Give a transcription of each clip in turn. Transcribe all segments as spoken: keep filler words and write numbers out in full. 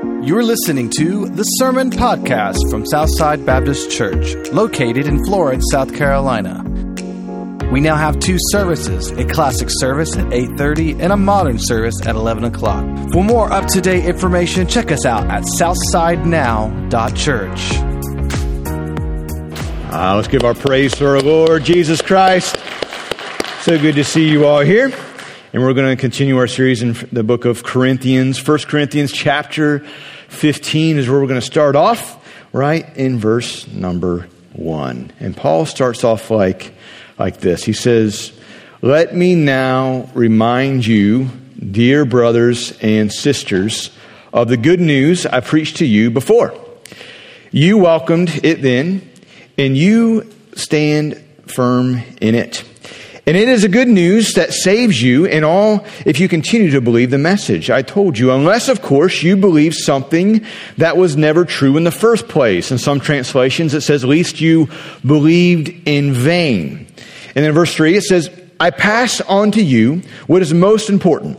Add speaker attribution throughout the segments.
Speaker 1: You're listening to the Sermon Podcast from Southside Baptist Church, located in Florence, South Carolina. We now have two services, a classic service at eight thirty and a modern service at eleven o'clock. For more up-to-date information, check us out at southside now dot church.
Speaker 2: Uh, let's give our praise to our Lord Jesus Christ. So good to see you all here. And we're going to continue our series in the book of Corinthians. First Corinthians chapter fifteen is where we're going to start off, right in verse number one. And Paul starts off like, like this. He says, "Let me now remind you, dear brothers and sisters, of the good news I preached to you before. You welcomed it then, and you stand firm in it. And it is a good news that saves you and all if you continue to believe the message I told you, unless, of course, you believe something that was never true in the first place." In some translations, it says, "Least you believed in vain." And in verse three, it says, "I pass on to you what is most important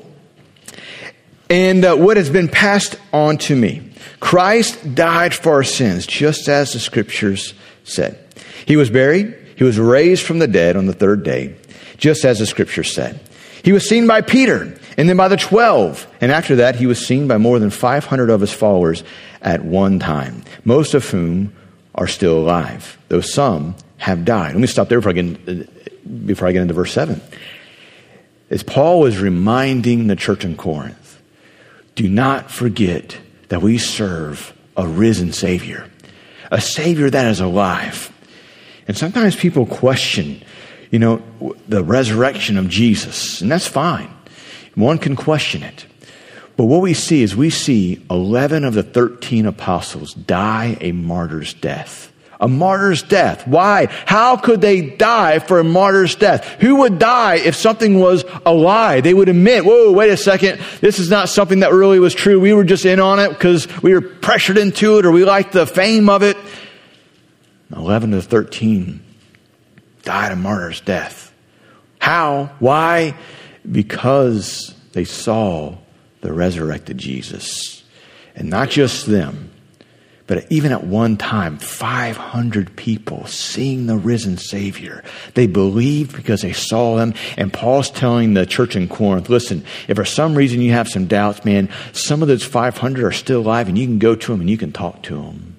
Speaker 2: and uh, what has been passed on to me. Christ died for our sins, just as the Scriptures said. He was buried. He was raised from the dead on the third day, just as the Scripture said. He was seen by Peter and then by the twelve. And after that, he was seen by more than five hundred of his followers at one time, most of whom are still alive, though some have died." Let me stop there before I get into, before I get into verse seven. As Paul was reminding the church in Corinth, do not forget that we serve a risen Savior, a Savior that is alive. And sometimes people question, you know, the resurrection of Jesus, and that's fine. One can question it. But what we see is we see eleven of the thirteen apostles die a martyr's death. A martyr's death. Why? How could they die for a martyr's death? Who would die if something was a lie? They would admit, whoa, wait a second, this is not something that really was true. We were just in on it because we were pressured into it or we liked the fame of it. eleven of the thirteen died a martyr's death. How? Why? Because they saw the resurrected Jesus. And not just them, but even at one time, five hundred people seeing the risen Savior. They believed because they saw him. And Paul's telling the church in Corinth, listen, if for some reason you have some doubts, man, some of those five hundred are still alive and you can go to them and you can talk to them.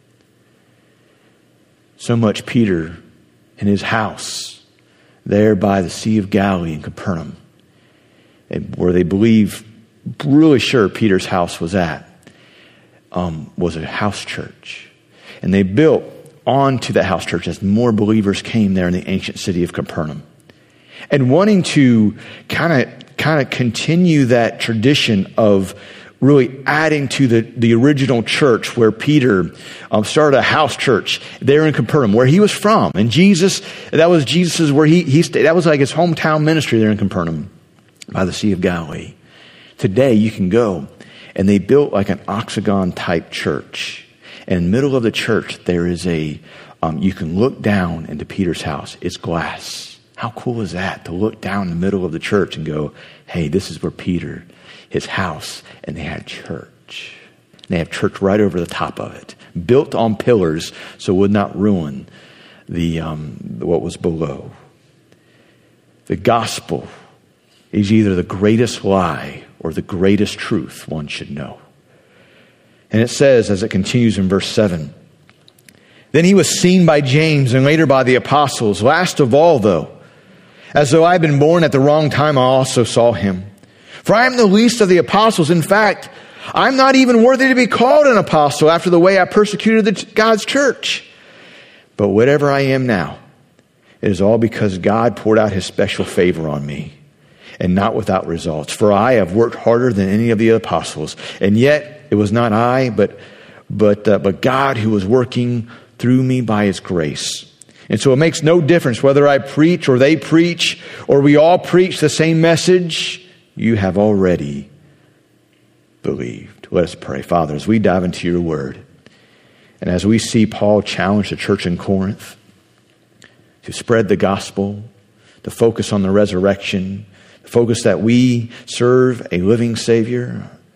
Speaker 2: So much Peter in his house there by the Sea of Galilee in Capernaum, and where they believe, really sure Peter's house was at, um, was a house church. And they built onto that house church as more believers came there in the ancient city of Capernaum. And wanting to kind of kind of continue that tradition of really adding to the, the original church where Peter um, started a house church there in Capernaum, where he was from. And Jesus, that was Jesus's where he, he stayed. That was like his hometown ministry there in Capernaum by the Sea of Galilee. Today you can go and they built like an octagon type church. And in the middle of the church, there is a, um, you can look down into Peter's house. It's glass. How cool is that to look down in the middle of the church and go, hey, this is where Peter, his house, and they had church. They have church right over the top of it, built on pillars so it would not ruin the um, what was below. The gospel is either the greatest lie or the greatest truth one should know. And it says, as it continues in verse seven, "Then he was seen by James and later by the apostles. Last of all, though, as though I had been born at the wrong time, I also saw him. For I am the least of the apostles. In fact, I'm not even worthy to be called an apostle after the way I persecuted the, God's church. But whatever I am now, it is all because God poured out his special favor on me, and not without results. For I have worked harder than any of the apostles, and yet it was not I, but but uh, but God who was working through me by his grace. And so it makes no difference whether I preach or they preach or we all preach the same message. You have already believed." Let us pray. Father, as we dive into your word, and as we see Paul challenge the church in Corinth to spread the gospel, to focus on the resurrection, to focus that we serve a living Savior,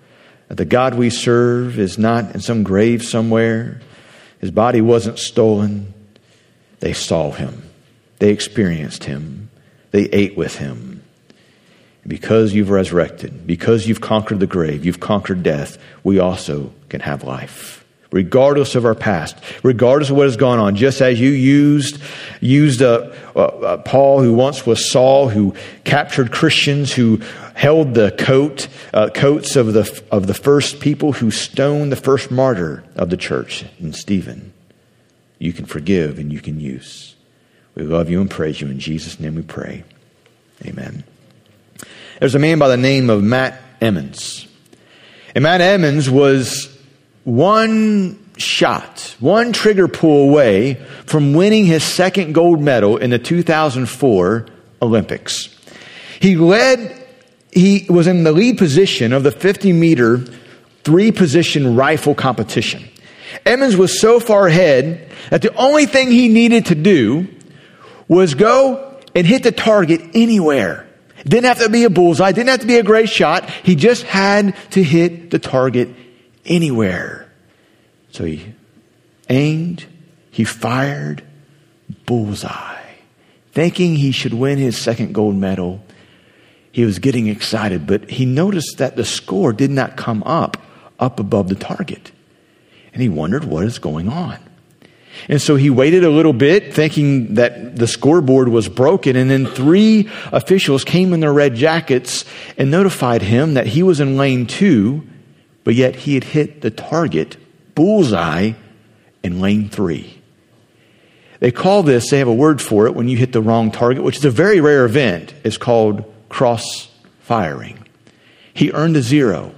Speaker 2: that the God we serve is not in some grave somewhere. His body wasn't stolen. They saw him. They experienced him. They ate with him. And because you've resurrected, because you've conquered the grave, you've conquered death, we also can have life. Regardless of our past, regardless of what has gone on, just as you used used uh, uh, uh, Paul, who once was Saul, who captured Christians, who held the coat uh, coats of the of the first people who stoned the first martyr of the church, in Stephen. You can forgive and you can use. We love you and praise you. In Jesus' name we pray. Amen. There's a man by the name of Matt Emmons. And Matt Emmons was one shot, one trigger pull away from winning his second gold medal in the two thousand four Olympics. He led, he was in the lead position of the fifty meter three position rifle competition. Emmons was so far ahead that the only thing he needed to do was go and hit the target anywhere. It didn't have to be a bullseye, didn't have to be a great shot. He just had to hit the target anywhere. So he aimed, he fired, bullseye. Thinking he should win his second gold medal, he was getting excited, but he noticed that the score did not come up, up above the target. And he wondered what is going on. And so he waited a little bit, thinking that the scoreboard was broken. And then three officials came in their red jackets and notified him that he was in lane two, but yet he had hit the target, bullseye, in lane three. They call this, they have a word for it when you hit the wrong target, which is a very rare event. It's called cross firing. He earned a zero.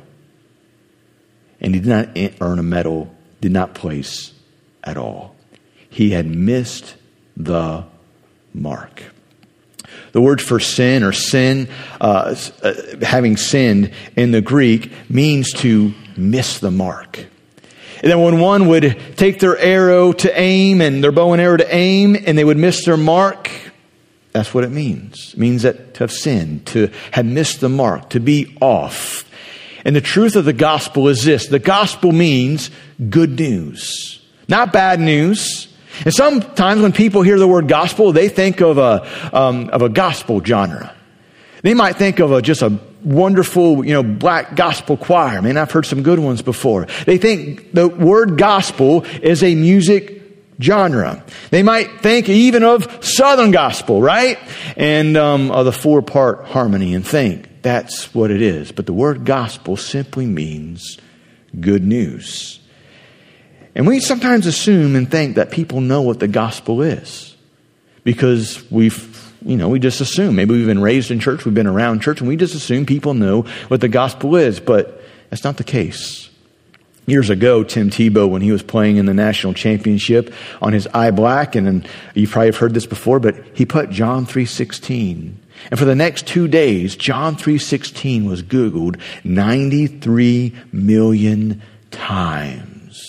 Speaker 2: And he did not earn a medal, did not place at all. He had missed the mark. The word for sin or sin, uh, uh, having sinned in the Greek, means to miss the mark. And then when one would take their arrow to aim and their bow and arrow to aim and they would miss their mark, that's what it means. It means that to have sinned, to have missed the mark, to be off. And the truth of the gospel is this. The gospel means good news, not bad news. And sometimes when people hear the word gospel, they think of a um, of a gospel genre. They might think of a just a wonderful, you know, black gospel choir. Man, I've heard some good ones before. They think the word gospel is a music genre. They might think even of Southern gospel, right? And um, of the four-part harmony and think that's what it is. But the word gospel simply means good news. And we sometimes assume and think that people know what the gospel is because we've, you know, we just assume. Maybe we've been raised in church, we've been around church, and we just assume people know what the gospel is. But that's not the case. Years ago, Tim Tebow, when he was playing in the national championship on his eye black, and then you probably have heard this before, but he put John three sixteen. And for the next two days, John three sixteen was Googled ninety-three million times.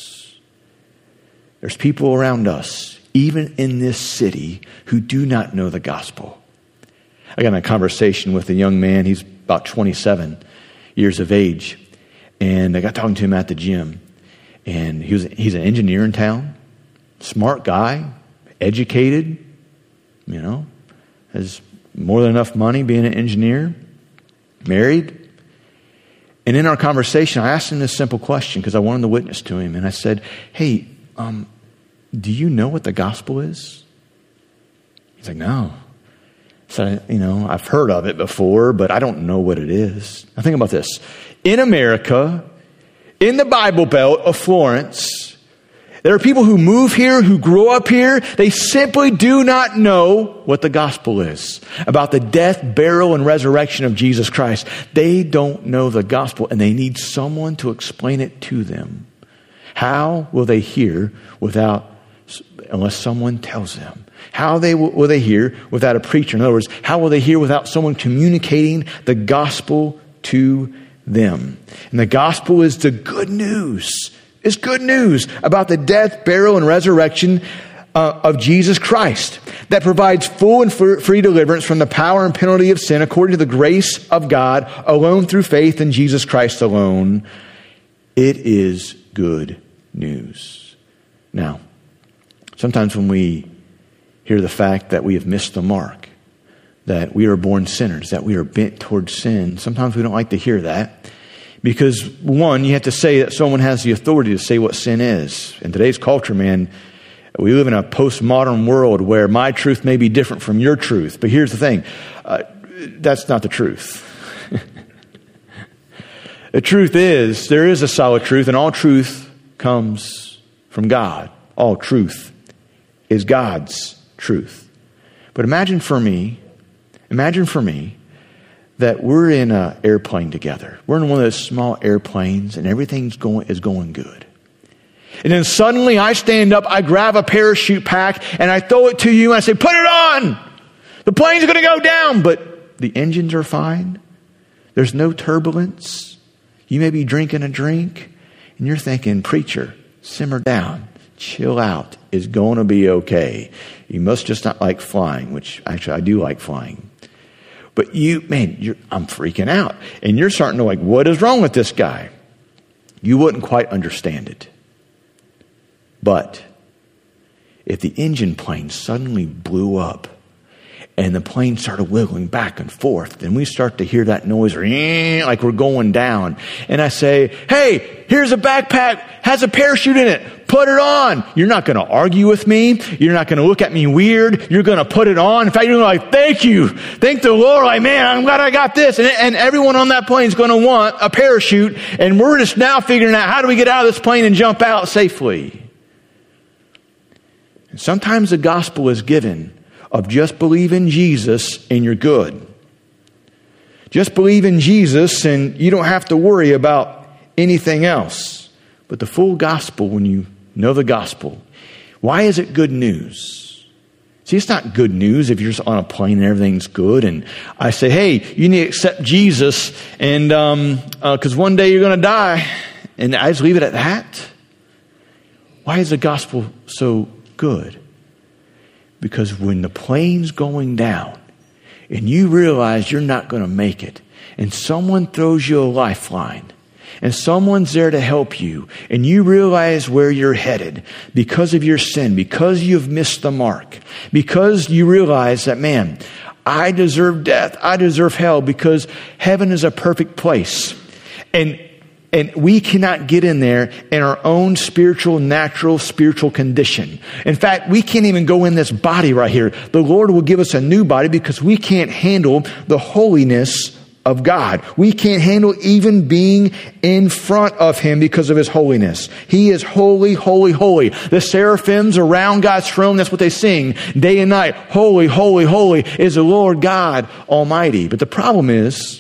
Speaker 2: There's people around us, even in this city, who do not know the gospel. I got in a conversation with a young man. He's about twenty-seven years of age. And I got talking to him at the gym. And he was he's an engineer in town. Smart guy. Educated. You know. Has more than enough money being an engineer. Married. And in our conversation, I asked him this simple question because I wanted to witness to him. And I said, hey, um, do you know what the gospel is? He's like, no. So, you know, I've heard of it before, but I don't know what it is. Now think about this. In America, in the Bible Belt of Florence, there are people who move here, who grow up here. They simply do not know what the gospel is about the death, burial, and resurrection of Jesus Christ. They don't know the gospel, and they need someone to explain it to them. How will they hear without, unless someone tells them? How they will, will they hear without a preacher? In other words, how will they hear without someone communicating the gospel to them? And the gospel is the good news. It's good news about the death, burial, and resurrection uh, of Jesus Christ that provides full and free deliverance from the power and penalty of sin according to the grace of God alone through faith in Jesus Christ alone. It is good news. Now, sometimes when we hear the fact that we have missed the mark, that we are born sinners, that we are bent towards sin, sometimes we don't like to hear that. Because, one, you have to say that someone has the authority to say what sin is. In today's culture, man, we live in a postmodern world where my truth may be different from your truth. But here's the thing. Uh, that's not the truth. The truth is, there is a solid truth, and all truth comes from God. All truth is God's truth. But imagine for me, imagine for me, that we're in an airplane together. We're in one of those small airplanes and everything's going is going good. And then suddenly I stand up, I grab a parachute pack and I throw it to you and I say, put it on! The plane's going to go down, but the engines are fine. There's no turbulence. You may be drinking a drink and you're thinking, preacher, simmer down, chill out. It's going to be okay. You must just not like flying, which actually I do like flying. But you, man, you're, I'm freaking out. And you're starting to like, what is wrong with this guy? You wouldn't quite understand it. But if the engine plane suddenly blew up and the plane started wiggling back and forth, then we start to hear that noise like we're going down. And I say, hey, here's a backpack, has a parachute in it. Put it on. You're not going to argue with me. You're not going to look at me weird. You're going to put it on. In fact, you're going to like, thank you. Thank the Lord. Like, man, I'm glad I got this. And, and everyone on that plane is going to want a parachute. And we're just now figuring out how do we get out of this plane and jump out safely. And sometimes the gospel is given of just believe in Jesus and you're good. Just believe in Jesus and you don't have to worry about anything else. But the full gospel, when you know the gospel, why is it good news? See, it's not good news if you're just on a plane and everything's good. And I say, hey, you need to accept Jesus and um, uh, because one day you're going to die. And I just leave it at that. Why is the gospel so good? Because when the plane's going down and you realize you're not going to make it and someone throws you a lifeline and someone's there to help you and you realize where you're headed because of your sin, because you've missed the mark, because you realize that, man, I deserve death, I deserve hell because heaven is a perfect place. And And we cannot get in there in our own spiritual, natural, spiritual condition. In fact, we can't even go in this body right here. The Lord will give us a new body because we can't handle the holiness of God. We can't handle even being in front of Him because of His holiness. He is holy, holy, holy. The seraphims around God's throne, that's what they sing day and night. Holy, holy, holy is the Lord God Almighty. But the problem is,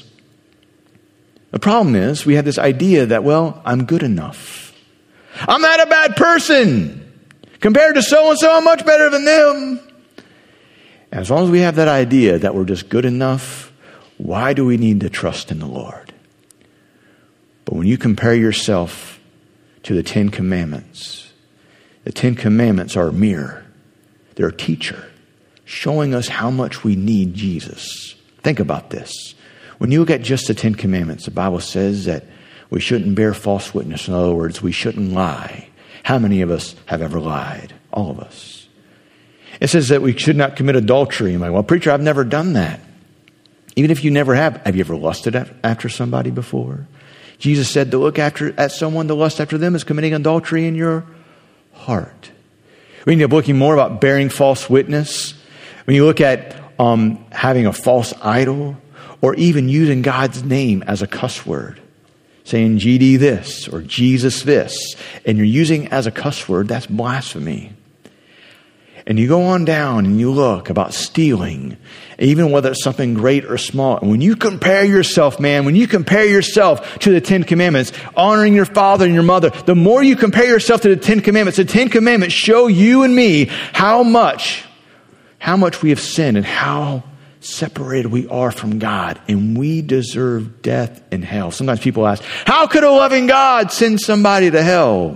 Speaker 2: The problem is we have this idea that, well, I'm good enough. I'm not a bad person. Compared to so-and-so, I'm much better than them. And as long as we have that idea that we're just good enough, why do we need to trust in the Lord? But when you compare yourself to the Ten Commandments, the Ten Commandments are a mirror. They're a teacher showing us how much we need Jesus. Think about this. When you look at just the Ten Commandments, the Bible says that we shouldn't bear false witness. In other words, we shouldn't lie. How many of us have ever lied? All of us. It says that we should not commit adultery. I'm like, well, preacher, I've never done that. Even if you never have, have you ever lusted after somebody before? Jesus said to look after at someone, to lust after them is committing adultery in your heart. We need to be looking more about bearing false witness. When you look at um, having a false idol, or even using God's name as a cuss word, saying G D this or Jesus this, and you're using as a cuss word, that's blasphemy. And you go on down and you look about stealing, even whether it's something great or small. And when you compare yourself, man, when you compare yourself to the Ten Commandments, honoring your father and your mother, the more you compare yourself to the Ten Commandments, the Ten Commandments show you and me how much, how much we have sinned and how separated we are from God, and we deserve death and hell. Sometimes people ask, how could a loving God send somebody to hell?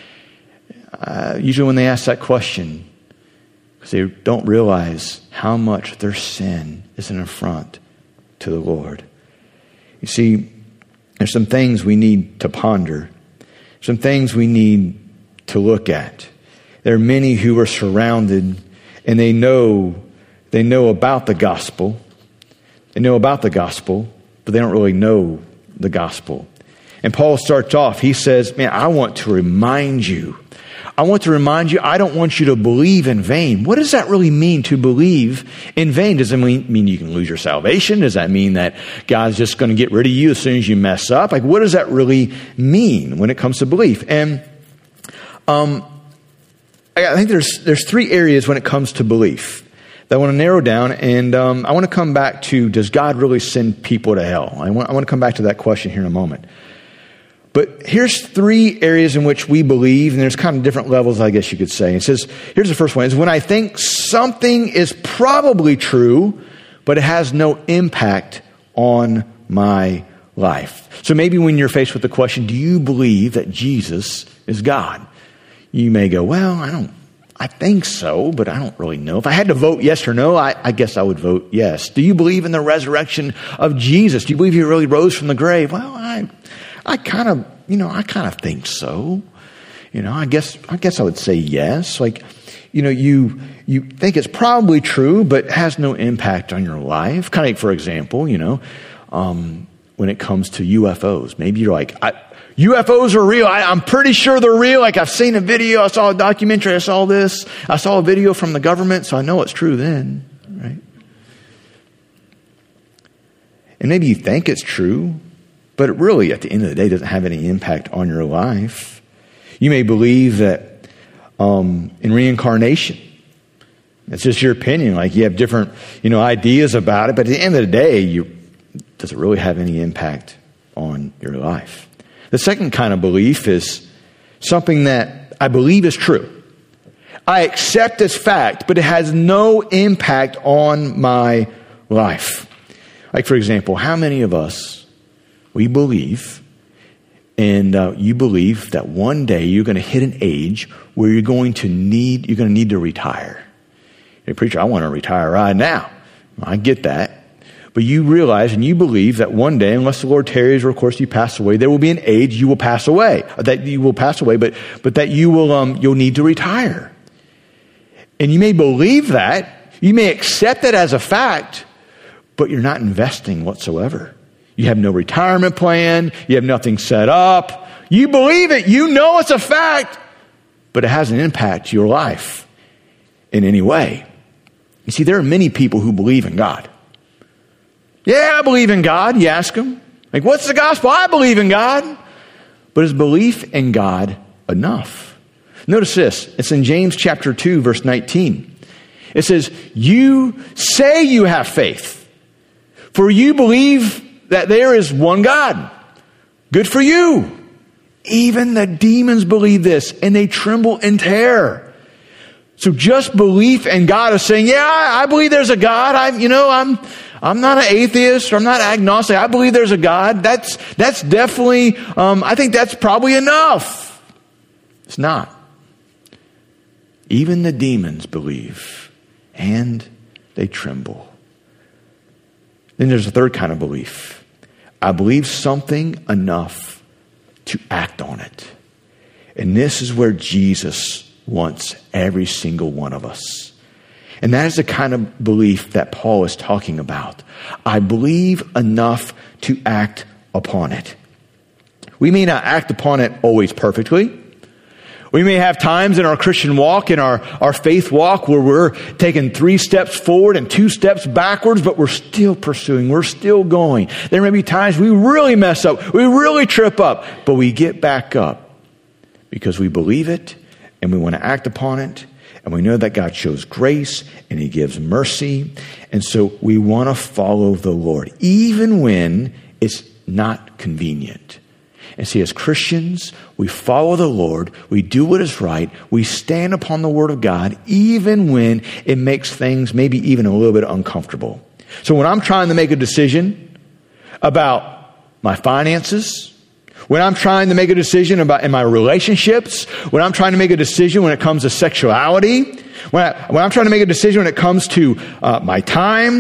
Speaker 2: Uh, usually when they ask that question, because they don't realize how much their sin is an affront to the Lord. You see, there's some things we need to ponder. some things we need to look at. There are many who are surrounded and they know, they know about the gospel. They know about the gospel, but they don't really know the gospel. And Paul starts off, he says, man, I want to remind you. I want to remind you, I don't want you to believe in vain. What does that really mean, to believe in vain? Does it mean, mean you can lose your salvation? Does that mean that God's just going to get rid of you as soon as you mess up? Like, what does that really mean when it comes to belief? And um, I think there's there's three areas when it comes to belief that I want to narrow down. And um, I want to come back to, does God really send people to hell? I want, I want to come back to that question here in a moment. But here's three areas in which we believe, and there's kind of different levels, I guess you could say. It says, here's the first one, is when I think something is probably true, but it has no impact on my life. So maybe when you're faced with the question, do you believe that Jesus is God? You may go, well, I don't, I think so, but I don't really know. If I had to vote yes or no, I, I guess I would vote yes. Do you believe in the resurrection of Jesus? Do you believe he really rose from the grave? Well, I... I kind of, you know, I kind of think so. You know, I guess, I guess I would say yes. Like, you know, you, you think it's probably true, but has no impact on your life. Kind of like, for example, you know, um, when it comes to U F Os, maybe you're like, I, U F Os are real. I, I'm pretty sure they're real. Like, I've seen a video. I saw a documentary. I saw this. I saw a video from the government. So I know it's true then, right? And maybe you think it's true, but it really, at the end of the day, doesn't have any impact on your life. You may believe that um, in reincarnation. It's just your opinion. Like, you have different, you know, ideas about it. But at the end of the day, you, does it really have any impact on your life? The second kind of belief is something that I believe is true. I accept as fact, but it has no impact on my life. Like, for example, how many of us, we believe, and uh, you believe that one day you're going to hit an age where you're going to need, you're going to need to retire. Hey, preacher, I want to retire right now. I get that. But you realize and you believe that one day, unless the Lord tarries or of course you pass away, there will be an age you will pass away. That you will pass away, but but that you will um you'll need to retire. And you may believe that, you may accept it as a fact, but you're not investing whatsoever. You have no retirement plan. You have nothing set up. You believe it. You know it's a fact, but it hasn't impacted your life in any way. You see, there are many people who believe in God. Yeah, I believe in God. You ask them, like, what's the gospel? I believe in God. But is belief in God enough? Notice this. It's in James chapter two, verse nineteen. It says, you say you have faith, for you believe that there is one God. Good for you. Even the demons believe this, and they tremble in terror. So just belief in God is saying, yeah, I believe there's a God. I'm, you know, I'm, I'm not an atheist or I'm not agnostic. I believe there's a God. That's, that's definitely, um, I think that's probably enough. It's not. Even the demons believe, and they tremble. Then there's a third kind of belief. I believe something enough to act on it. And this is where Jesus wants every single one of us. And that is the kind of belief that Paul is talking about. I believe enough to act upon it. We may not act upon it always perfectly. We may have times in our Christian walk, in our, our faith walk, where we're taking three steps forward and two steps backwards, but we're still pursuing. We're still going. There may be times we really mess up. We really trip up, but we get back up because we believe it and we want to act upon it. And we know that God shows grace and he gives mercy. And so we want to follow the Lord, even when it's not convenient. And see, as Christians, we follow the Lord, we do what is right, we stand upon the Word of God, even when it makes things maybe even a little bit uncomfortable. So when I'm trying to make a decision about my finances, when I'm trying to make a decision about in my relationships, when I'm trying to make a decision when it comes to sexuality, when, I, when I'm trying to make a decision when it comes to uh, my time,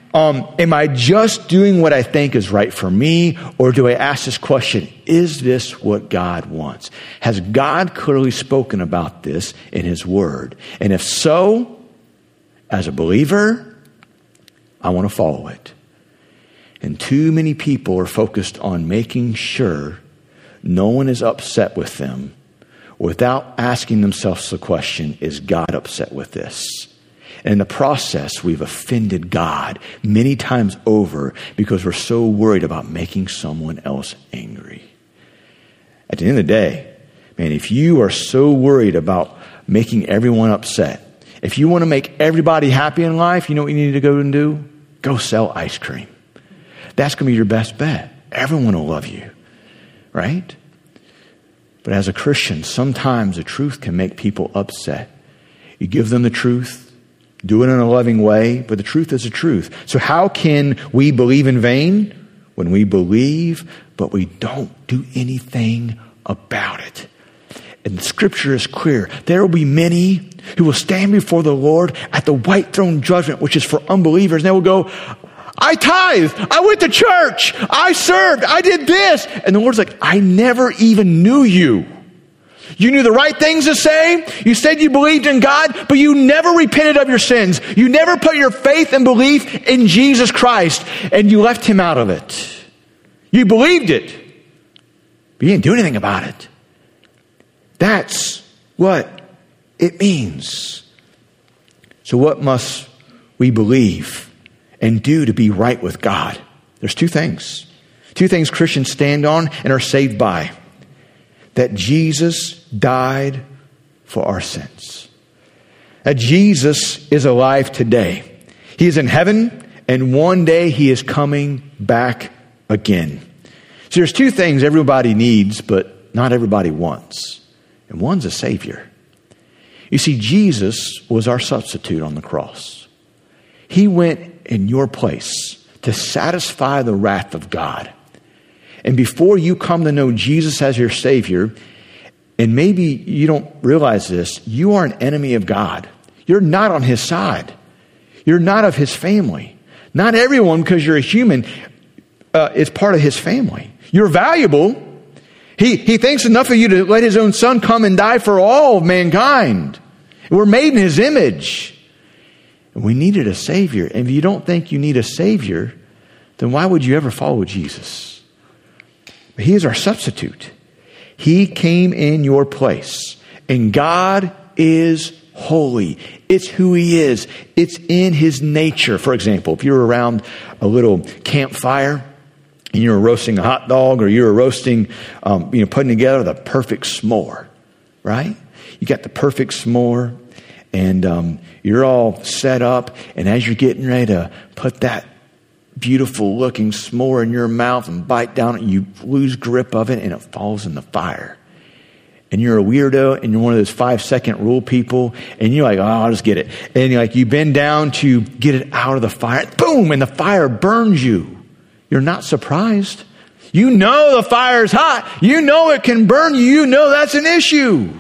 Speaker 2: Um, am I just doing what I think is right for me? Or do I ask this question, is this what God wants? Has God clearly spoken about this in his word? And if so, as a believer, I want to follow it. And too many people are focused on making sure no one is upset with them without asking themselves the question, is God upset with this? And in the process, we've offended God many times over because we're so worried about making someone else angry. At the end of the day, man, if you are so worried about making everyone upset, if you want to make everybody happy in life, you know what you need to go and do? Go sell ice cream. That's going to be your best bet. Everyone will love you, right? But as a Christian, sometimes the truth can make people upset. You give them the truth, do it in a loving way, but the truth is the truth. So how can we believe in vain? When we believe, but we don't do anything about it. And the scripture is clear. There will be many who will stand before the Lord at the white throne judgment, which is for unbelievers. And they will go, I tithed, I went to church, I served, I did this. And the Lord's like, I never even knew you. You knew the right things to say. You said you believed in God, but you never repented of your sins. You never put your faith and belief in Jesus Christ, and you left him out of it. You believed it, but you didn't do anything about it. That's what it means. So what must we believe and do to be right with God? There's two things. Two things Christians stand on and are saved by. That Jesus died for our sins. That Jesus is alive today. He is in heaven, and one day he is coming back again. So there's two things everybody needs, but not everybody wants. And one's a Savior. You see, Jesus was our substitute on the cross. He went in your place to satisfy the wrath of God. And before you come to know Jesus as your Savior, and maybe you don't realize this, you are an enemy of God. You're not on his side. You're not of his family. Not everyone, because you're a human, uh, is part of his family. You're valuable. He, he thinks enough of you to let his own son come and die for all of mankind. We're made in his image. And we needed a Savior. And if you don't think you need a Savior, then why would you ever follow Jesus? He is our substitute. He came in your place. And God is holy. It's who he is. It's in his nature. For example, if you're around a little campfire and you're roasting a hot dog, or you're roasting, um, you know, putting together the perfect s'more, right? You got the perfect s'more, and um, you're all set up. And as you're getting ready to put that beautiful looking s'more in your mouth and bite down it, you lose grip of it and it falls in the fire. And you're a weirdo, and you're one of those five second rule people, and you're like, oh, I'll just get it. And you're like, you bend down to get it out of the fire, boom, and the fire burns you. You're not surprised. You know the fire's hot. You know it can burn you. You know that's an issue.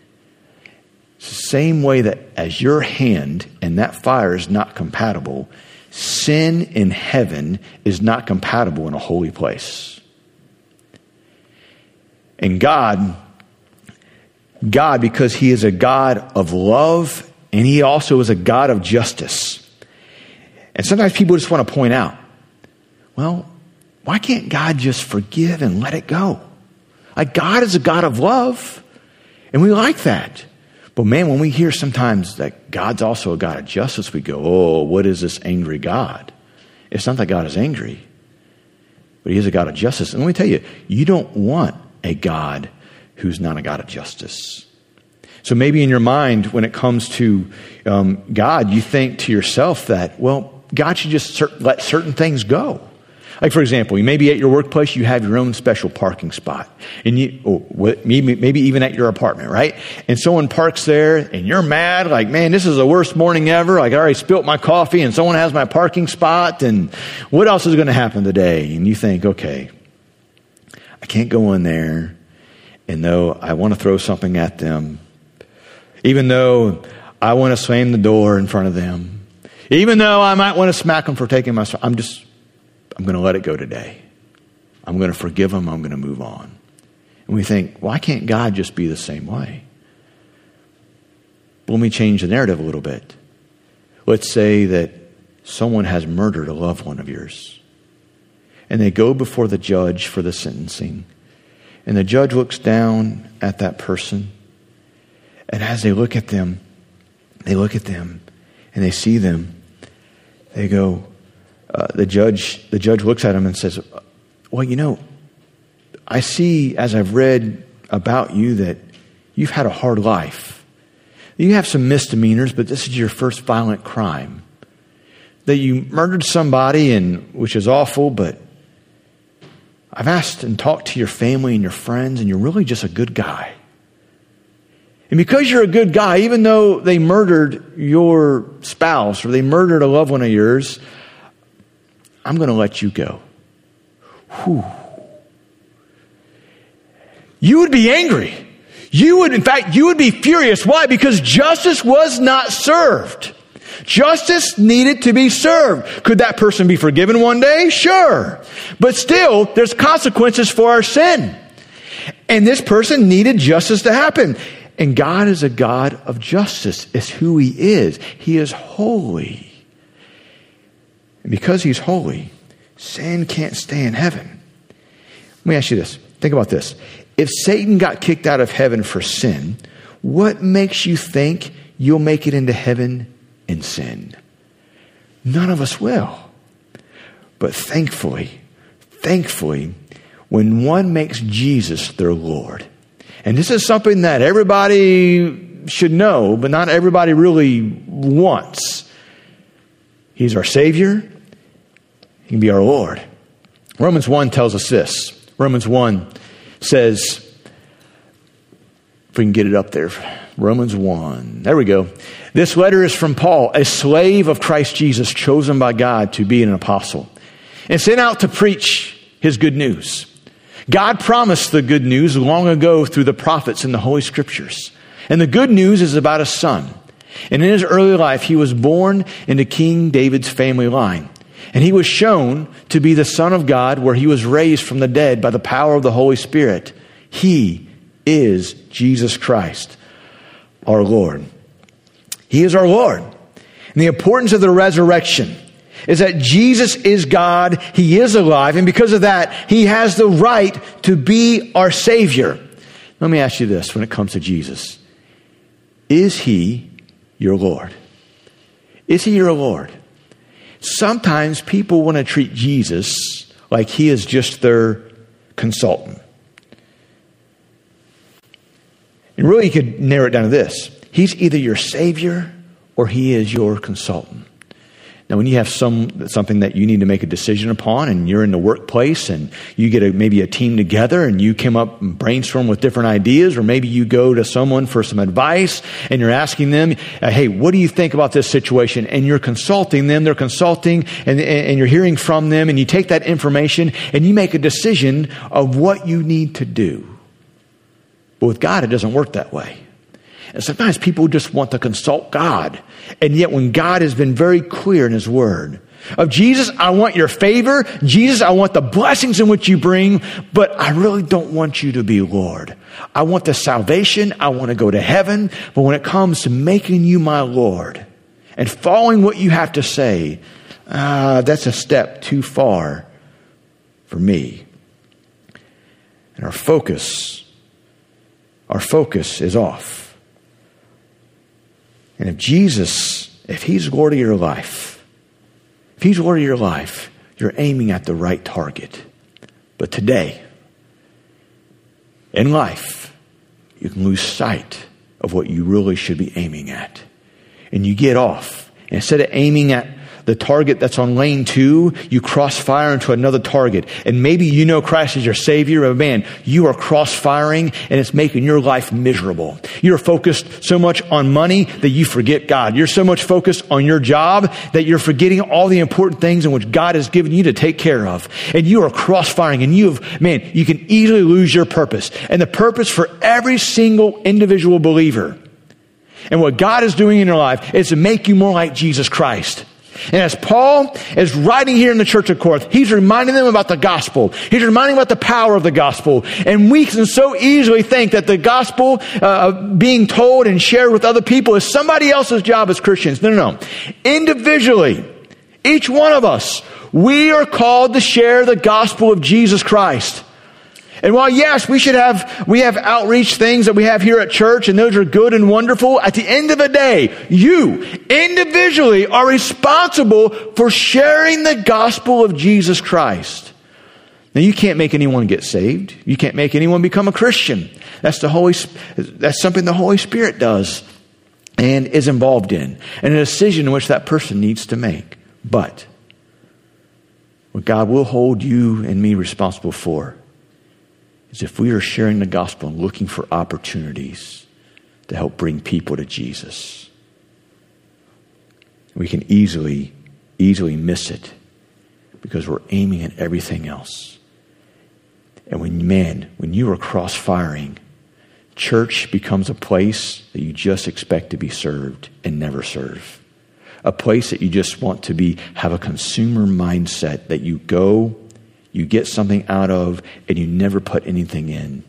Speaker 2: It's the same way that as your hand and that fire is not compatible, sin in heaven is not compatible in a holy place. And God, God, because he is a God of love, and he also is a God of justice. And sometimes people just want to point out, well, why can't God just forgive and let it go? Like, God is a God of love, and we like that. But man, when we hear sometimes that God's also a God of justice, we go, oh, what is this angry God? It's not that God is angry, but he is a God of justice. And let me tell you, you don't want a God who's not a God of justice. So maybe in your mind, when it comes to um, God, you think to yourself that, well, God should just cer- let certain things go. Like, for example, you maybe at your workplace, you have your own special parking spot. And you, or maybe, maybe even at your apartment, right? And someone parks there and you're mad, like, man, this is the worst morning ever. Like, I already spilt my coffee and someone has my parking spot. And what else is going to happen today? And you think, okay, I can't go in there. And though I want to throw something at them, even though I want to slam the door in front of them, Even though I might want to smack them for taking my, I'm just, I'm going to let it go today. I'm going to forgive them. I'm going to move on. And we think, why can't God just be the same way? Let me change the narrative a little bit. Let's say that someone has murdered a loved one of yours. And they go before the judge for the sentencing. And the judge looks down at that person. And as they look at them, they look at them and they see them. They go, uh, the judge, the judge looks at them and says, well, you know, I see as I've read about you that you've had a hard life. You have some misdemeanors, but this is your first violent crime. That you murdered somebody, and which is awful, but I've asked and talked to your family and your friends, and you're really just a good guy. And because you're a good guy, even though they murdered your spouse or they murdered a loved one of yours, I'm going to let you go. Whew. You would be angry. You would, in fact, you would be furious. Why? Because justice was not served. Justice needed to be served. Could that person be forgiven one day? Sure. But still, there's consequences for our sin. And this person needed justice to happen. And God is a God of justice. It's who He is. He is holy. And because He's holy, sin can't stay in heaven. Let me ask you this. Think about this. If Satan got kicked out of heaven for sin, what makes you think you'll make it into heaven in sin? None of us will. But thankfully, thankfully, when one makes Jesus their Lord, and this is something that everybody should know, but not everybody really wants. He's our Savior. He can be our Lord. Romans one tells us this. Romans one says, if we can get it up there, Romans one. There we go. This letter is from Paul, a slave of Christ Jesus, chosen by God to be an apostle, and sent out to preach His good news. God promised the good news long ago through the prophets in the Holy Scriptures. And the good news is about a son. And in his early life, he was born into King David's family line. And he was shown to be the Son of God, where he was raised from the dead by the power of the Holy Spirit. He is Jesus Christ, our Lord. He is our Lord. And the importance of the resurrection is that Jesus is God, He is alive, and because of that, He has the right to be our Savior. Let me ask you this when it comes to Jesus. Is He your Lord? Is He your Lord? Sometimes people want to treat Jesus like He is just their consultant. And really you could narrow it down to this. He's either your Savior or He is your consultant. Now, when you have some something that you need to make a decision upon, and you're in the workplace, and you get a, maybe a team together, and you come up and brainstorm with different ideas, or maybe you go to someone for some advice, and you're asking them, hey, what do you think about this situation? And you're consulting them, they're consulting, and, and you're hearing from them, and you take that information, and you make a decision of what you need to do. But with God, it doesn't work that way. And sometimes people just want to consult God. And yet when God has been very clear in His Word of Jesus, I want your favor. Jesus, I want the blessings in which you bring, but I really don't want you to be Lord. I want the salvation. I want to go to heaven. But when it comes to making you my Lord and following what you have to say, uh, that's a step too far for me. And our focus, our focus is off. And if Jesus, if He's Lord of your life, if He's Lord of your life, you're aiming at the right target. But today, in life, you can lose sight of what you really should be aiming at. And you get off. And instead of aiming at the target that's on lane two, you crossfire into another target. And maybe you know Christ is your Savior, but man, you are crossfiring and it's making your life miserable. You're focused so much on money that you forget God. You're so much focused on your job that you're forgetting all the important things in which God has given you to take care of. And you are crossfiring, and you have, man, you can easily lose your purpose. And the purpose for every single individual believer, and what God is doing in your life, is to make you more like Jesus Christ. And as Paul is writing here in the church of Corinth, he's reminding them about the gospel. He's reminding them about the power of the gospel. And we can so easily think that the gospel uh, being told and shared with other people is somebody else's job as Christians. No, no, no. Individually, each one of us, we are called to share the gospel of Jesus Christ. And while, yes, we should have, we have outreach things that we have here at church, and those are good and wonderful, at the end of the day, you individually are responsible for sharing the gospel of Jesus Christ. Now, you can't make anyone get saved. You can't make anyone become a Christian. That's the Holy, that's something the Holy Spirit does and is involved in, and a decision in which that person needs to make. But what God will hold you and me responsible for is if we are sharing the gospel and looking for opportunities to help bring people to Jesus. We can easily, easily miss it because we're aiming at everything else. And when, man, when you are cross-firing, church becomes a place that you just expect to be served and never serve. A place that you just want to be, have a consumer mindset that you go, you get something out of, and you never put anything in.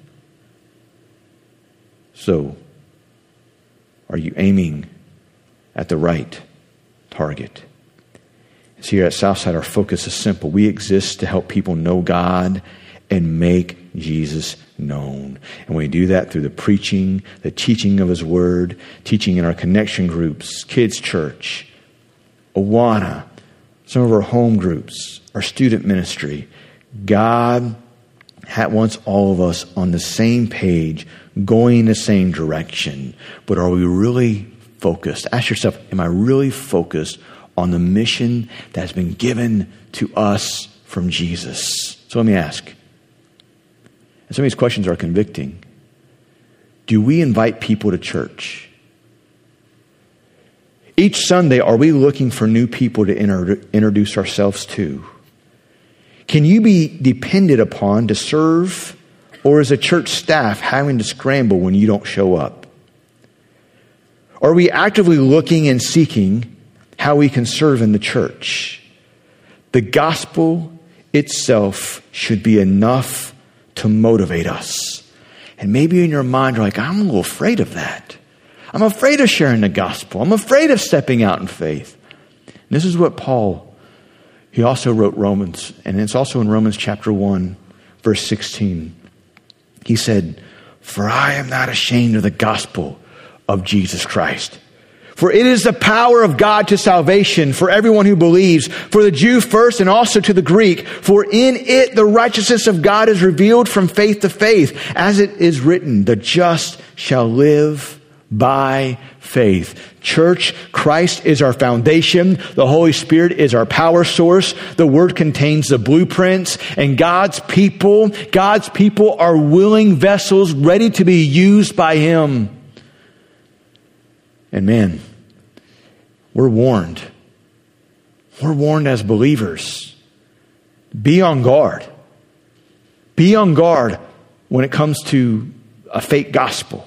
Speaker 2: So, are you aiming at the right target? So here at Southside, our focus is simple. We exist to help people know God and make Jesus known. And we do that through the preaching, the teaching of His Word, teaching in our connection groups, kids' church, Awana, some of our home groups, our student ministry. God wants all of us on the same page, going in the same direction. But are we really focused? Ask yourself, am I really focused on the mission that has been given to us from Jesus? So let me ask, and some of these questions are convicting. Do we invite people to church? Each Sunday, are we looking for new people to inter- introduce ourselves to? Can you be depended upon to serve, or is a church staff having to scramble when you don't show up? Are we actively looking and seeking how we can serve in the church? The gospel itself should be enough to motivate us. And maybe in your mind you're like, I'm a little afraid of that. I'm afraid of sharing the gospel. I'm afraid of stepping out in faith. And this is what Paul, he also wrote Romans, and it's also in Romans chapter one, verse sixteen. He said, "For I am not ashamed of the gospel of Jesus Christ. For it is the power of God to salvation for everyone who believes, for the Jew first and also to the Greek. For in it the righteousness of God is revealed from faith to faith. As it is written, the just shall live by faith." Church, Christ is our foundation. The Holy Spirit is our power source. The Word contains the blueprints. And God's people, God's people are willing vessels ready to be used by Him. And man, we're warned. We're warned as believers. Be on guard. Be on guard when it comes to a fake gospel.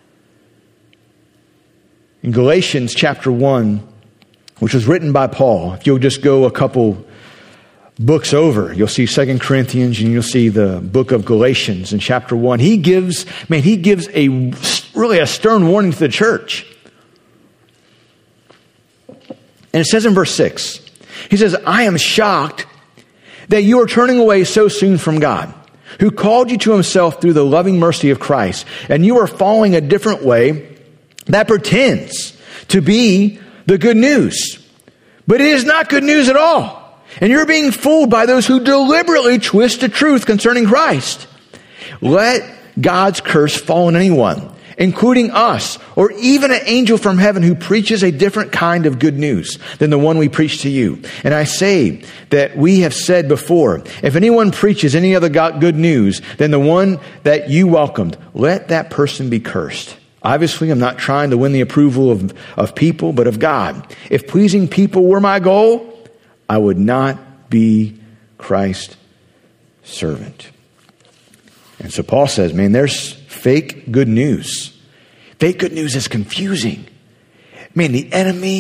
Speaker 2: In Galatians chapter one, which was written by Paul, if you'll just go a couple books over, you'll see Second Corinthians and you'll see the book of Galatians in chapter one. He gives, man, he gives a really a stern warning to the church. And it says in verse six, he says, "I am shocked that you are turning away so soon from God, who called you to Himself through the loving mercy of Christ, and you are following a different way that pretends to be the good news. But it is not good news at all. And you're being fooled by those who deliberately twist the truth concerning Christ. Let God's curse fall on anyone, including us, or even an angel from heaven who preaches a different kind of good news than the one we preach to you. And I say that we have said before, if anyone preaches any other good news than the one that you welcomed, let that person be cursed. Obviously, I'm not trying to win the approval of, of people, but of God. If pleasing people were my goal, I would not be Christ's servant." And so Paul says, man, there's fake good news. Fake good news is confusing. Man, the enemy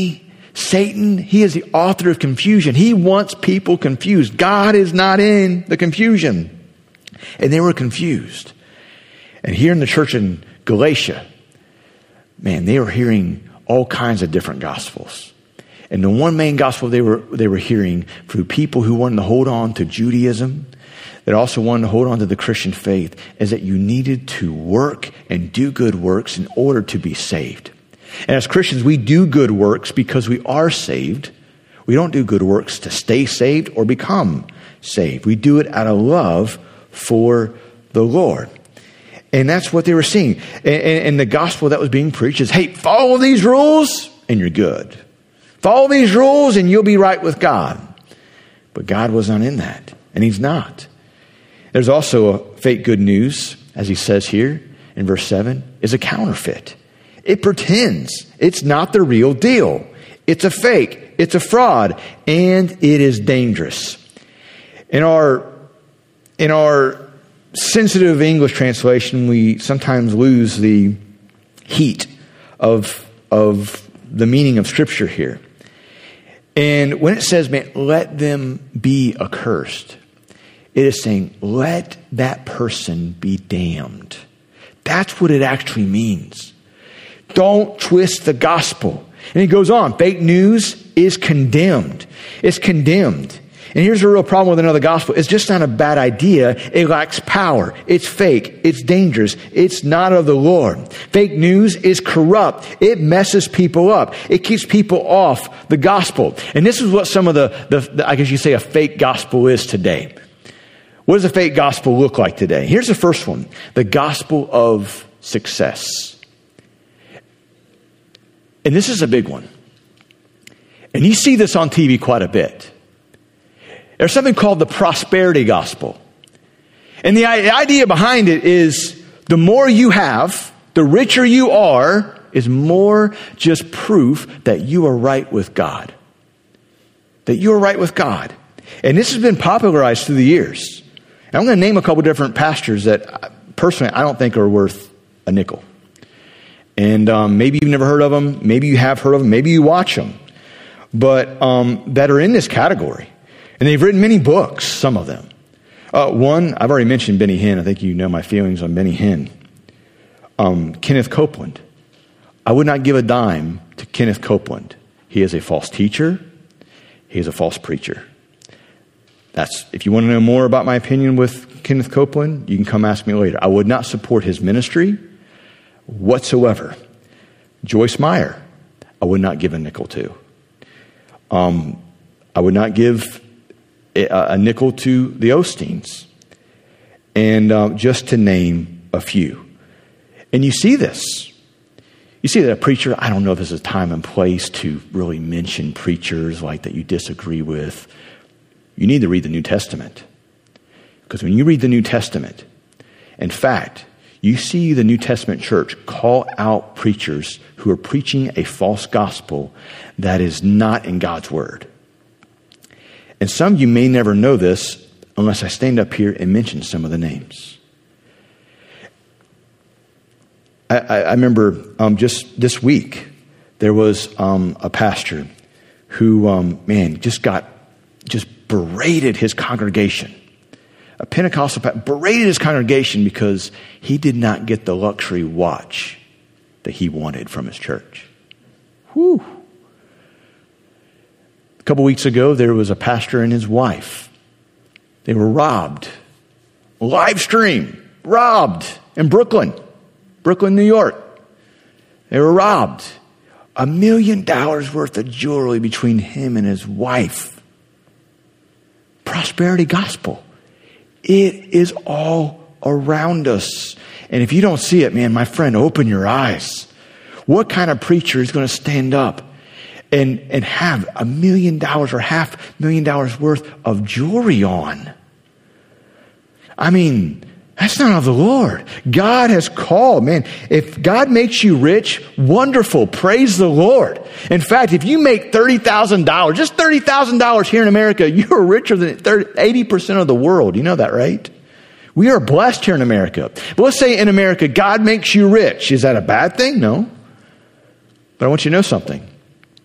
Speaker 2: Satan, he is the author of confusion. He wants people confused. God is not in the confusion. And they were confused. And here in the church in Galatia, man, they were hearing all kinds of different gospels. And the one main gospel they were they were hearing through people who wanted to hold on to Judaism, that also wanted to hold on to the Christian faith, is that you needed to work and do good works in order to be saved. And as Christians, we do good works because we are saved. We don't do good works to stay saved or become saved. We do it out of love for the Lord. And that's what they were seeing. And, and the gospel that was being preached is, hey, follow these rules and you're good. Follow these rules and you'll be right with God. But God was not in that. And he's not. There's also a fake good news, as he says here in verse seven, is a counterfeit. It pretends. It's not the real deal. It's a fake. It's a fraud. And it is dangerous. In our, in our sensitive English translation, we sometimes lose the heat of, of the meaning of Scripture here. And when it says, man, let them be accursed, it is saying, let that person be damned. That's what it actually means. Don't twist the gospel. And he goes on, fake news is condemned. It's condemned. And here's the real problem with another gospel. It's just not a bad idea. It lacks power. It's fake. It's dangerous. It's not of the Lord. Fake news is corrupt. It messes people up. It keeps people off the gospel. And this is what some of the, the, the I guess you say a fake gospel is today. What does a fake gospel look like today? Here's the first one. The gospel of success. And this is a big one. And you see this on T V quite a bit. There's something called the prosperity gospel. And the idea behind it is the more you have, the richer you are, is more just proof that you are right with God. That you are right with God. And this has been popularized through the years. And I'm going to name a couple different pastors that personally I don't think are worth a nickel. And um, maybe you've never heard of them. Maybe you have heard of them. Maybe you watch them. But um, that are in this category. And they've written many books, some of them. Uh, one, I've already mentioned Benny Hinn. I think you know my feelings on Benny Hinn. Um, Kenneth Copeland. I would not give a dime to Kenneth Copeland. He is a false teacher. He is a false preacher. That's, if you want to know more about my opinion with Kenneth Copeland, you can come ask me later. I would not support his ministry whatsoever. Joyce Meyer, I would not give a nickel to. Um, I would not give a, a nickel to the Osteens. And uh, just to name a few. And you see this. You see that a preacher, I don't know if this is a time and place to really mention preachers like that you disagree with. You need to read the New Testament. Because when you read the New Testament, in fact, you see the New Testament church call out preachers who are preaching a false gospel that is not in God's word. And some of you may never know this unless I stand up here and mention some of the names. I, I, I remember um, just this week, there was um, a pastor who, um, man, just got, just berated his congregation. A Pentecostal pastor berated his congregation because he did not get the luxury watch that he wanted from his church. Whew. A couple weeks ago, there was a pastor and his wife. They were robbed. Live stream. Robbed in Brooklyn. Brooklyn, New York. They were robbed. A million dollars worth of jewelry between him and his wife. Prosperity gospel. It is all around us. And if you don't see it, man, my friend, open your eyes. What kind of preacher is going to stand up and, and have a million dollars or half million dollars worth of jewelry on? I mean, that's not of the Lord. God has called, man. If God makes you rich, wonderful. Praise the Lord. In fact, if you make thirty thousand dollars, just thirty thousand dollars here in America, you are richer than eighty percent of the world. You know that, right? We are blessed here in America. But let's say in America, God makes you rich. Is that a bad thing? No. But I want you to know something.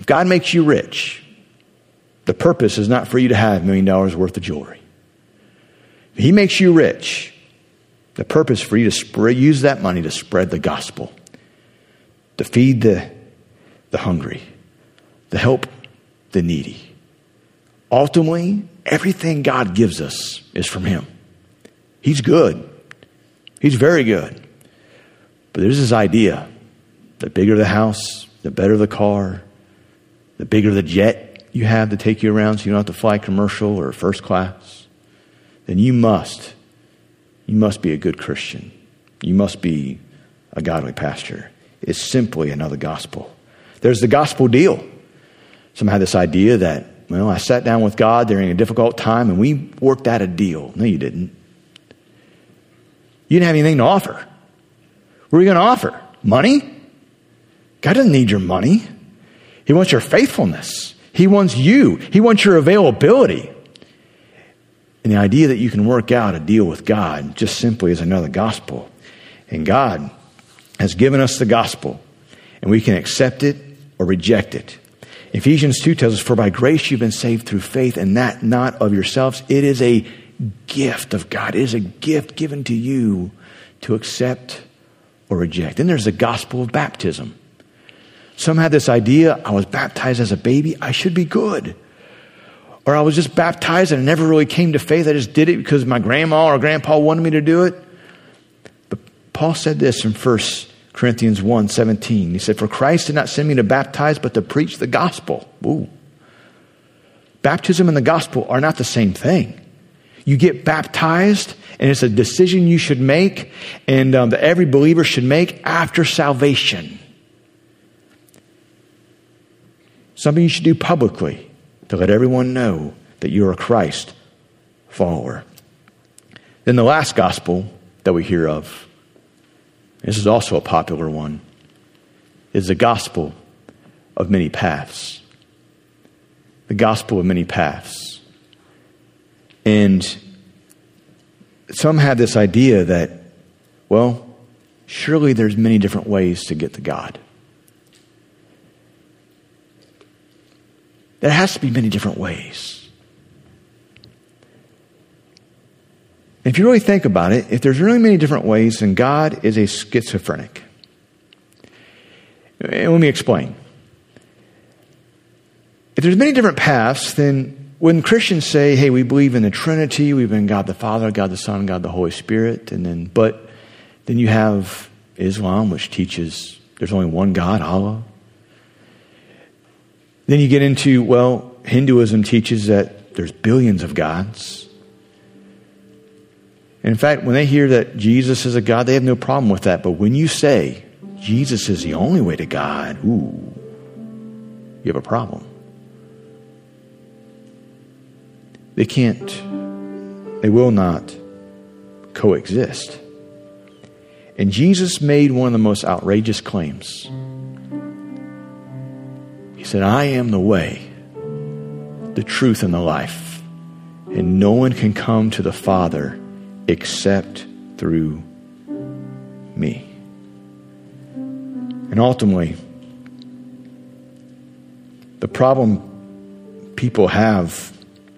Speaker 2: God makes you rich, the purpose is not for you to have a million dollars worth of jewelry. If he makes you rich, the purpose for you to spread, use that money to spread the gospel, to feed the, the hungry, to help the needy. Ultimately, everything God gives us is from him. He's good. He's very good. But there's this idea, the bigger the house, the better the car, the bigger the jet you have to take you around so you don't have to fly commercial or first class, then you must, you must be a good Christian. You must be a godly pastor. It's simply another gospel. There's the gospel deal. Some had this idea that, well, I sat down with God during a difficult time and we worked out a deal. No, you didn't. You didn't have anything to offer. What are you going to offer? Money? God doesn't need your money. He wants your faithfulness. He wants you. He wants your availability. And the idea that you can work out a deal with God just simply is another gospel. And God has given us the gospel, and we can accept it or reject it. Ephesians two tells us, for by grace you've been saved through faith, and that not of yourselves. It is a gift of God. It is a gift given to you to accept or reject. Then there's the gospel of baptism. Some had this idea, I was baptized as a baby, I should be good. Or I was just baptized and I never really came to faith. I just did it because my grandma or grandpa wanted me to do it. But Paul said this in First Corinthians one seventeen. He said, for Christ did not send me to baptize, but to preach the gospel. Ooh. Baptism and the gospel are not the same thing. You get baptized, and it's a decision you should make, and um, that every believer should make after salvation. Something you should do publicly to let everyone know that you're a Christ follower. Then the last gospel that we hear of, this is also a popular one, is the gospel of many paths. The gospel of many paths. And some have this idea that, well, surely there's many different ways to get to God. There has to be many different ways. If you really think about it, if there's really many different ways, then God is a schizophrenic. And let me explain. If there's many different paths, then when Christians say, hey, we believe in the Trinity, we believe in God the Father, God the Son, God the Holy Spirit, and then, but then you have Islam, which teaches there's only one God, Allah. Then you get into, well, Hinduism teaches that there's billions of gods. And in fact, when they hear that Jesus is a God, they have no problem with that. But when you say Jesus is the only way to God, ooh, you have a problem. They can't, they will not coexist. And Jesus made one of the most outrageous claims. He said, I am the way, the truth, and the life. And no one can come to the Father except through me. And ultimately, the problem people have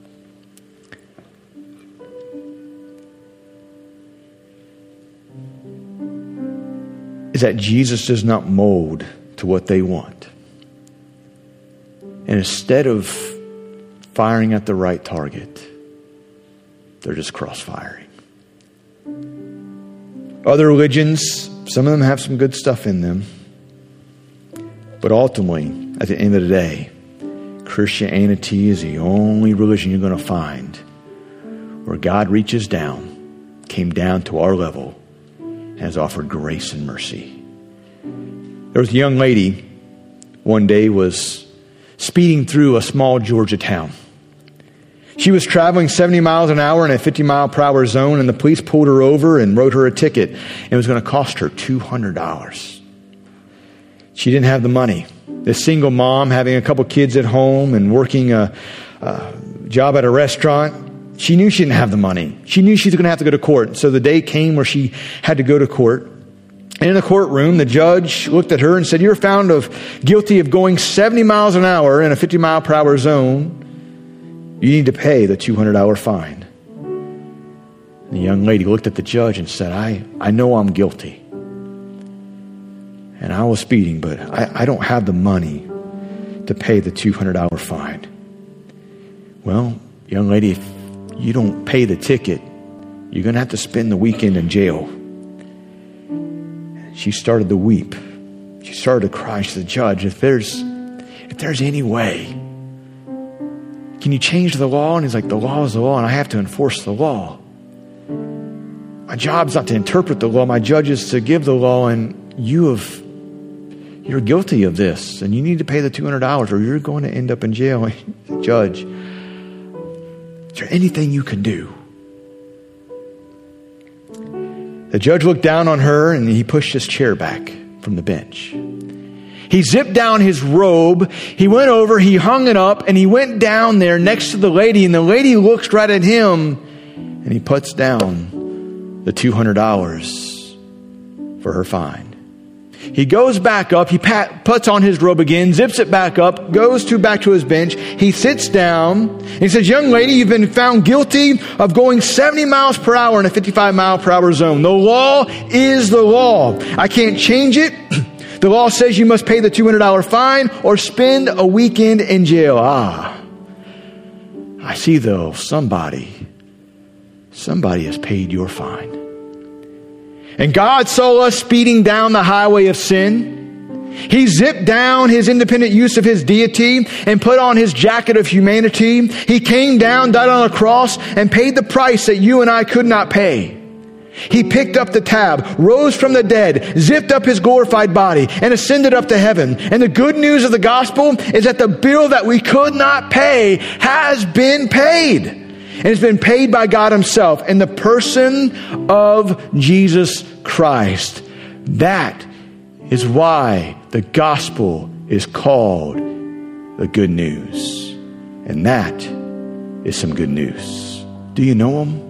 Speaker 2: is that Jesus does not mold to what they want. And instead of firing at the right target, they're just cross-firing. Other religions, some of them have some good stuff in them. But ultimately, at the end of the day, Christianity is the only religion you're going to find where God reaches down, came down to our level, and has offered grace and mercy. There was a young lady one day was speeding through a small Georgia town. She was traveling seventy miles an hour in a fifty mile per hour zone, and the police pulled her over and wrote her a ticket. And it was going to cost her two hundred dollars. She didn't have the money. This single mom having a couple kids at home and working a, a job at a restaurant, she knew she didn't have the money. She knew she was going to have to go to court. So the day came where she had to go to court. And in the courtroom, the judge looked at her and said, "You're found of guilty of going seventy miles an hour in a fifty mile per hour zone. You need to pay the two hundred dollars fine." And the young lady looked at the judge and said, I, I know I'm guilty. And I was speeding, but I, I don't have the money to pay the two hundred dollars fine. "Well, young lady, if you don't pay the ticket, you're going to have to spend the weekend in jail." She started to weep. She started to cry. She said, "Judge, if there's, if there's any way, can you change the law?" And he's like, "The law is the law, and I have to enforce the law. My job's not to interpret the law. My job is to give the law, and you have, you're guilty of this, and you need to pay the two hundred dollars or you're going to end up in jail." "Judge, is there anything you can do?" The judge looked down on her and he pushed his chair back from the bench. He zipped down his robe. He went over, he hung it up, and he went down there next to the lady. And the lady looks right at him and he puts down the two hundred dollars for her fine. He goes back up. He pat, puts on his robe again, zips it back up, goes to back to his bench. He sits down and he says, "Young lady, you've been found guilty of going seventy miles per hour in a fifty-five mile per hour zone. The law is the law. I can't change it. The law says you must pay the two hundred dollars fine or spend a weekend in jail." Ah, I see though, somebody, somebody has paid your fine. And God saw us speeding down the highway of sin. He zipped down his independent use of his deity and put on his jacket of humanity. He came down, died on a cross, and paid the price that you and I could not pay. He picked up the tab, rose from the dead, zipped up his glorified body, and ascended up to heaven. And the good news of the gospel is that the bill that we could not pay has been paid. And it's been paid by God himself in the person of Jesus Christ. That is why the gospel is called the good news. And that is some good news. Do you know him?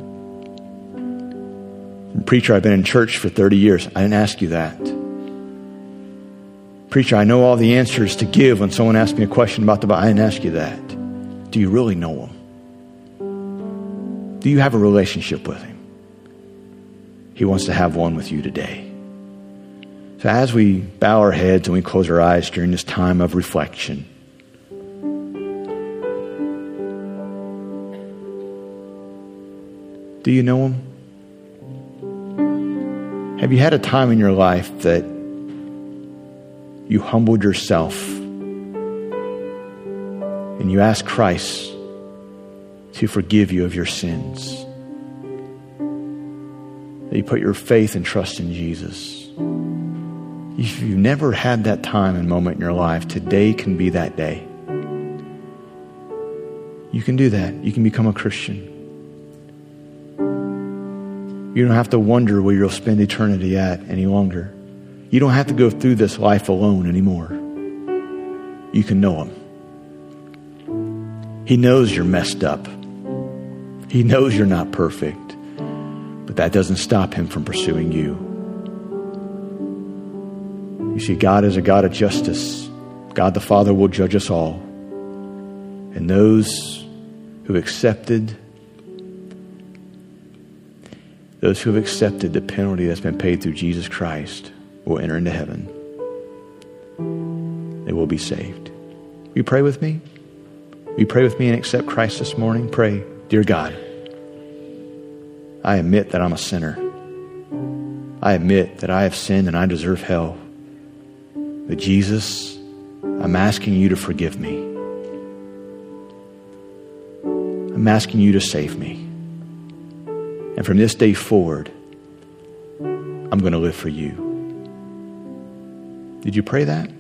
Speaker 2: Preacher, I've been in church for thirty years. I didn't ask you that. Preacher, I know all the answers to give when someone asks me a question about the Bible. I didn't ask you that. Do you really know him? Do you have a relationship with him? He wants to have one with you today. So as we bow our heads and we close our eyes during this time of reflection, do you know him? Have you had a time in your life that you humbled yourself and you asked Christ to forgive you of your sins? That you put your faith and trust in Jesus. If you've never had that time and moment in your life, today can be that day. You can do that. You can become a Christian. You don't have to wonder where you'll spend eternity at any longer. You don't have to go through this life alone anymore. You can know him. He knows you're messed up. He knows you're not perfect. But that doesn't stop him from pursuing you. You see, God is a God of justice. God the Father will judge us all. And those who accepted Those who have accepted the penalty that's been paid through Jesus Christ will enter into heaven. They will be saved. Will you pray with me? Will you pray with me and accept Christ this morning? Pray, "Dear God, I admit that I'm a sinner. I admit that I have sinned and I deserve hell. But Jesus, I'm asking you to forgive me. I'm asking you to save me. And from this day forward, I'm going to live for you." Did you pray that?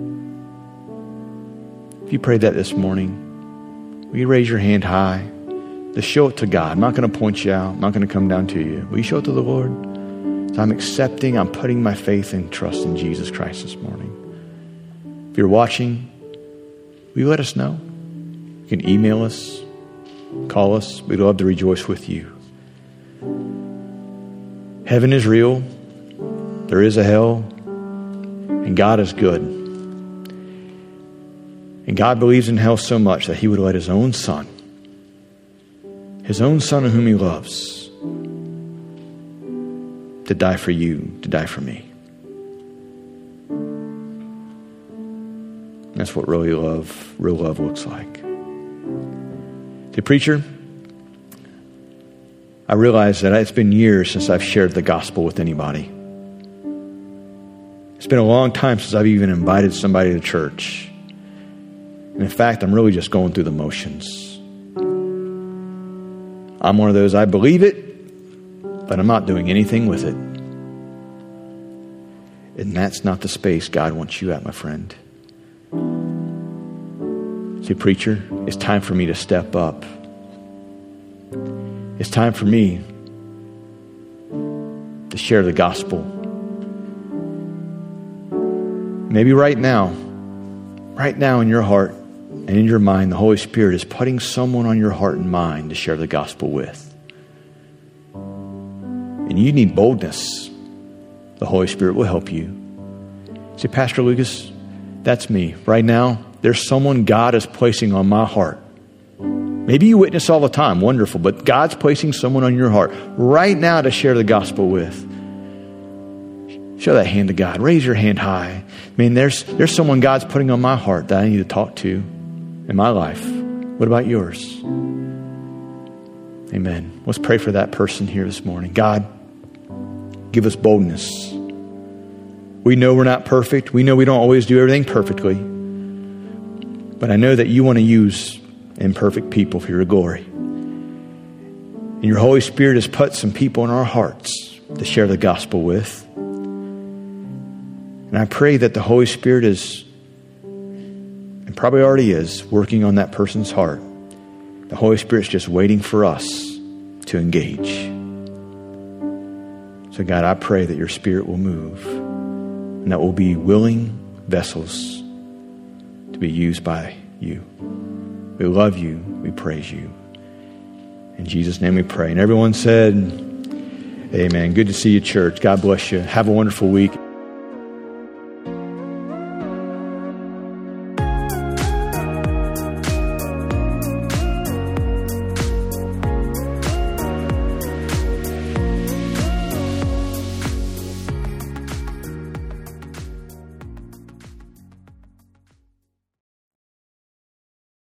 Speaker 2: If you prayed that this morning, will you raise your hand high? Just show it to God. I'm not going to point you out. I'm not going to come down to you. Will you show it to the Lord? So I'm accepting, I'm putting my faith and trust in Jesus Christ this morning. If you're watching, will you let us know? You can email us, call us. We'd love to rejoice with you. Heaven is real. There is a hell, and God is good. And God believes in hell so much that he would let his own son, his own son whom he loves, to die for you, to die for me. That's what really love, real love looks like. See, preacher, I realize that it's been years since I've shared the gospel with anybody. It's been a long time since I've even invited somebody to church. And in fact, I'm really just going through the motions. I'm one of those, I believe it, but I'm not doing anything with it. And that's not the space God wants you at, my friend. See, preacher, it's time for me to step up. It's time for me to share the gospel. Maybe right now, right now in your heart and in your mind, the Holy Spirit is putting someone on your heart and mind to share the gospel with. And you need boldness. The Holy Spirit will help you. Say, Pastor Lucas, that's me. Right now, there's someone God is placing on my heart. Maybe you witness all the time, wonderful, but God's placing someone on your heart right now to share the gospel with. Show that hand to God. Raise your hand high. I mean, there's there's someone God's putting on my heart that I need to talk to in my life. What about yours? Amen. Let's pray for that person here this morning. God, give us boldness. We know we're not perfect. We know we don't always do everything perfectly. But I know that you want to use imperfect people for your glory. And your Holy Spirit has put some people in our hearts to share the gospel with. And I pray that the Holy Spirit is, and probably already is, working on that person's heart. The Holy Spirit's just waiting for us to engage. So God, I pray that your Spirit will move and that we'll be willing vessels to be used by you. We love you. We praise you. In Jesus' name we pray. And everyone said, amen. Good to see you, church. God bless you. Have a wonderful week.